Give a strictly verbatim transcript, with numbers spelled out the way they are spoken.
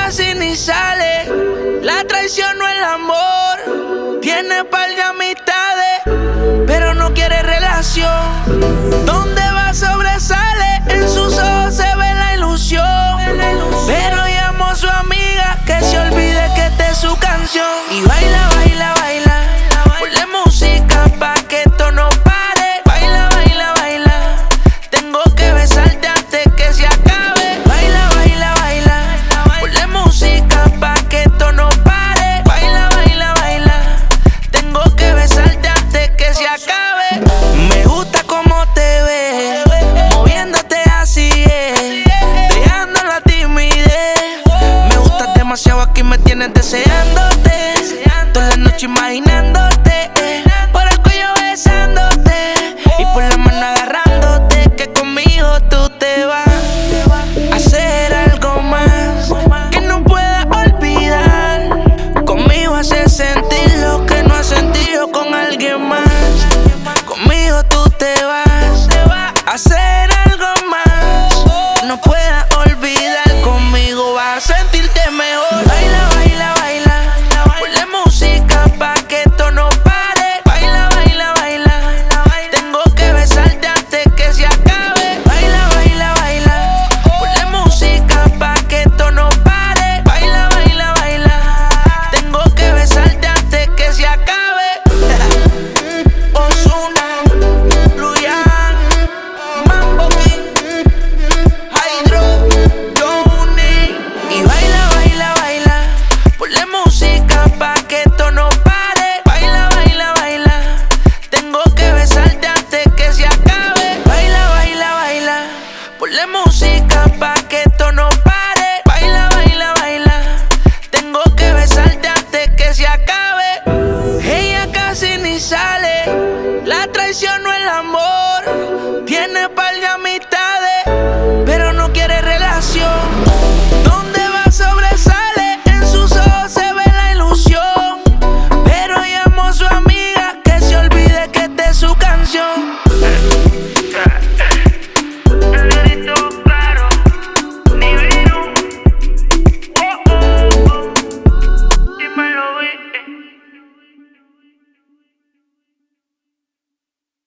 casi ni sale. La traición no es el amor. Tiene par de amistades, pero no quiere relación. Donde va sobresale, en sus ojos se ve la ilusión. Pero llamó a su amiga que se olvide que esta es su canción. Y baila, baila, baila. Ponle música pa' que esto no pare. Baila, baila, baila. Tengo que besarte antes que se acabe. Baila, baila, baila. Ponle música pa' que esto no pare. Baila, baila, baila. Tengo que besarte antes que se acabe. Me gusta cómo te ves, moviéndote así es, dejando la timidez. Me gustas demasiado, aquí me tienes deseándote, toda la noche imaginándote.